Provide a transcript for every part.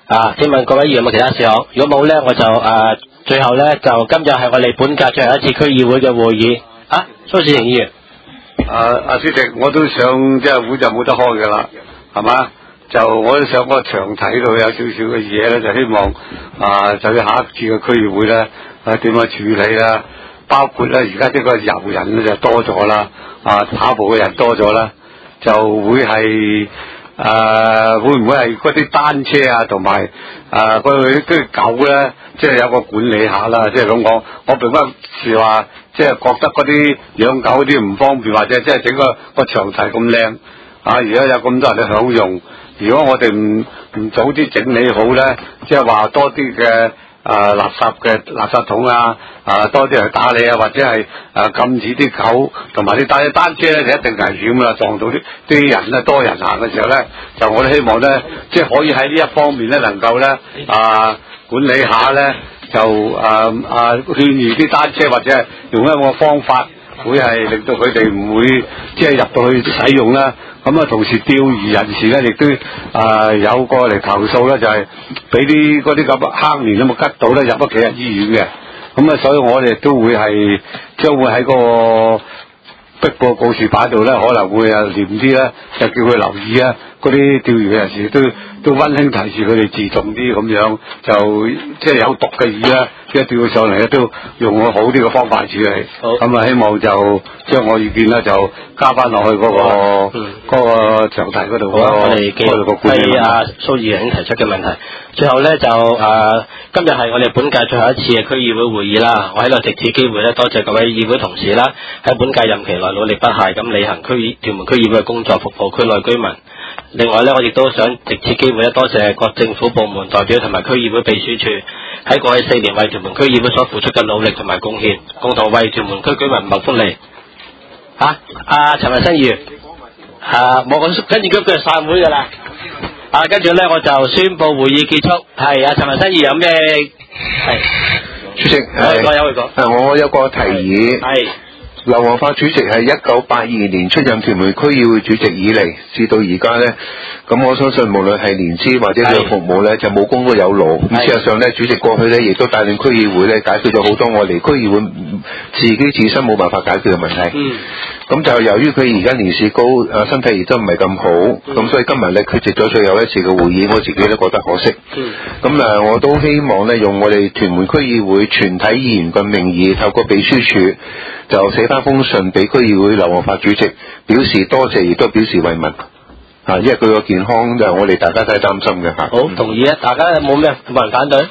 請問各位議員有冇其他事項？如果冇咧，我就最後咧就今日係我哋本屆最後一次區議會嘅會議。蘇志成議員。 主席，我都想即係會就冇得開㗎啦，係嘛？就我都想個場睇到有少少嘅嘢咧，就希望就要下一次嘅區議會咧點樣處理啦。包括咧而家呢個遊人咧就多咗啦，跑步嘅人多咗啦，就會係會唔會係嗰啲單車啊同埋嗰啲狗咧，即係有個管理下啦，即係咁講。我並不是話即係覺得嗰啲養狗啲唔方便，或者即係整個場題咁靚而家有咁多人去享用。如果我哋唔早啲整理好咧，即係話多啲嘅垃圾桶多啲去打理或者係禁止啲狗同埋啲單車咧就一定危險啦，撞到啲人咧多人行嘅時候咧，就我哋希望咧即係可以喺呢一方面咧能夠咧管理下咧，就勸喻啲單車或者係用一個方法，會係令到佢哋唔會即係入到去使用啦。咁同時釣魚人士咧亦都有過嚟投訴咧，就係俾嗰啲咁坑連咁吉到咧，入咗幾日醫院嘅。咁所以我哋都會係將會喺個壁報告示板度咧，可能會黏啲咧，就叫佢留意嗰啲釣魚嘅人士都溫馨提示佢哋自重啲咁樣，就即係有毒嘅魚啦，即係釣上嚟咧都用個好啲嘅方法處理。咁希望就將我意見咧就加翻落去嗰個場題嗰度。 我哋繼續係蘇議員提出嘅問題。最後咧就今日係我哋本屆最後一次嘅區議會會議啦。我喺度藉此機會咧，多謝各位議會同事啦，喺本屆任期內努力不懈咁履行屯門區議會嘅工作，服務區內居民。另外咧，我亦都想藉此機會咧，多謝各政府部門代表同埋區議會秘書處喺過去4年為屯門區議會所付出嘅努力同埋貢獻，共同為屯門區居民謀福利。陳文新議員，冇跟住嗰句散會㗎啦。跟住咧我就宣佈會議結束。係陳文新議員有咩？係主席，我有個提議。係。劉皇發主席係1982年出任屯門區議會主席以嚟，至到而家呢，咁我相信無論係年資或者佢嘅服務呢，就冇功都有勞。咁事實上呢，主席過去呢，亦都帶領區議會呢，解決咗好多我哋區議會自身冇辦法解決嘅問題。咁就由於佢而家年事高，身體亦都唔係咁好，咁所以今日呢，缺席咗最後一次嘅會議，我自己都覺得可惜。咁我都希望呢，用我哋屯門區議會全體議員嘅名義，透過秘書處就寫翻封信俾區議會劉皇發主席，表示多謝，亦都表示慰問。因為佢個健康就我哋大家都係擔心嘅。 好，同意大家有冇人反對？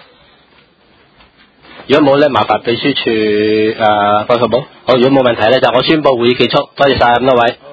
如果冇咧，麻煩秘書處報告簿。好，如果冇問題咧，就我宣佈會議結束。多謝晒咁多位。